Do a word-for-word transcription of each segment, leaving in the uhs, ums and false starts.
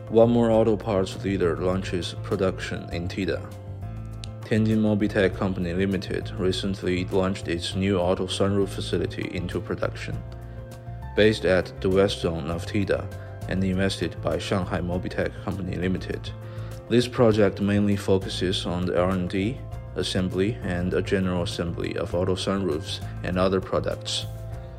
One more auto parts leader launches production in TIDA. Tianjin Mobitech Company Limited recently launched its new auto sunroof facility into production. Based at the west zone of TIDA and invested by Shanghai Mobitech Company Limited, this project mainly focuses on the R and D, assembly, and a general assembly of auto sunroofs and other products.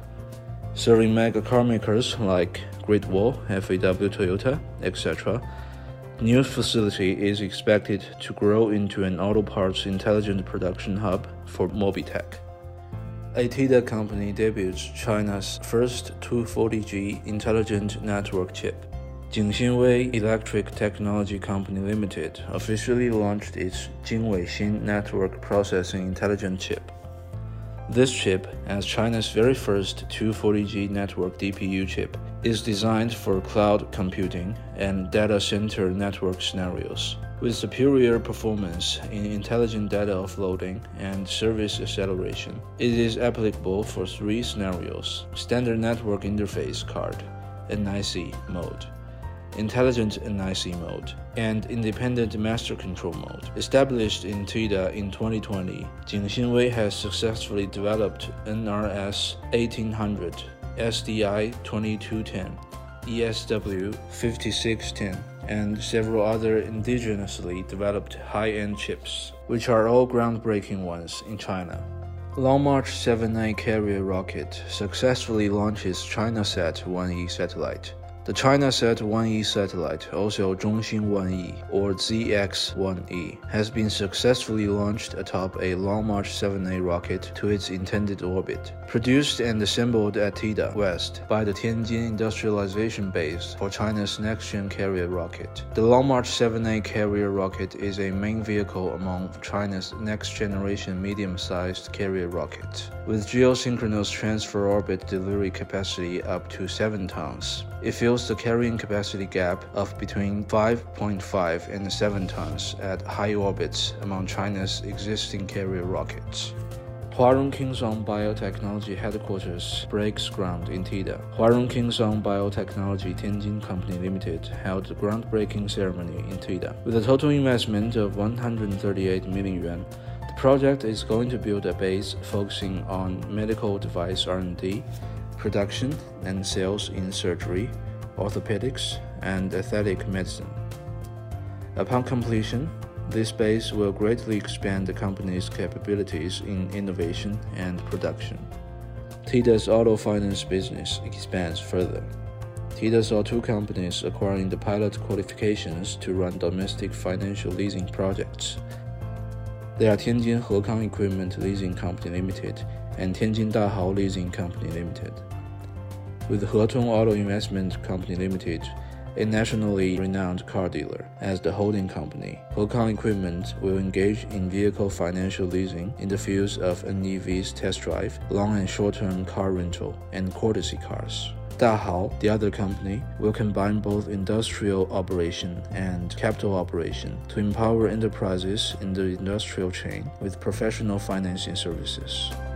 Serving mega car makers like Great Wall, F A W Toyota, et cetera, the new facility is expected to grow into an auto parts intelligent production hub for Mobitech. A TIDA company debuts China's first two forty G intelligent network chip. Jingxinwei Electric Technology Company Limited officially launched its Jingweixin Network Processing Intelligent Chip. This chip, as China's very first two forty G network D P U chip, is designed for cloud computing and data center network scenarios. With superior performance in intelligent data offloading and service acceleration, it is applicable for three scenarios: Standard Network Interface Card, N I C mode, Intelligent N I C mode, and Independent Master Control mode. Established in TIDA in twenty twenty, Jingxinwei has successfully developed N R S eighteen hundred, S D I twenty-two ten, E S W fifty-six ten, and several other indigenously developed high-end chips, which are all groundbreaking ones in China. Long March seven A carrier rocket successfully launches ChinaSat one E satellite. The ChinaSat one E satellite, also Zhongxing one E or Z X one E, has been successfully launched atop a Long March seven A rocket to its intended orbit. Produced and assembled at TIDA West by the Tianjin Industrialization Base for China's next-gen carrier rocket. The Long March seven A carrier rocket is a main vehicle among China's next-generation medium-sized carrier rockets, with geosynchronous transfer orbit delivery capacity up to seven tons. It fills the carrying capacity gap of between five point five and seven tons at high orbits among China's existing carrier rockets. Huarong Kingsong Biotechnology Headquarters breaks ground in TIDA. Huarong Kingsong Biotechnology Tianjin Company Limited held a groundbreaking ceremony in TIDA. With a total investment of one hundred thirty-eight million yuan, the project is going to build a base focusing on medical device R and D, production and sales in surgery, orthopedics, and aesthetic medicine. Upon completion, this base will greatly expand the company's capabilities in innovation and production. TIDA's auto finance business expands further. TIDA saw two companies acquiring the pilot qualifications to run domestic financial leasing projects. They are Tianjin Hekang Equipment Leasing Company Limited and Tianjin Dahao Leasing Company Limited. With Hetong Auto Investment Company Limited, a nationally renowned car dealer, as the holding company, Hekang Equipment will engage in vehicle financial leasing in the fields of N E Vs test drive, long and short-term car rental, and courtesy cars. Dahao, the other company, will combine both industrial operation and capital operation to empower enterprises in the industrial chain with professional financing services.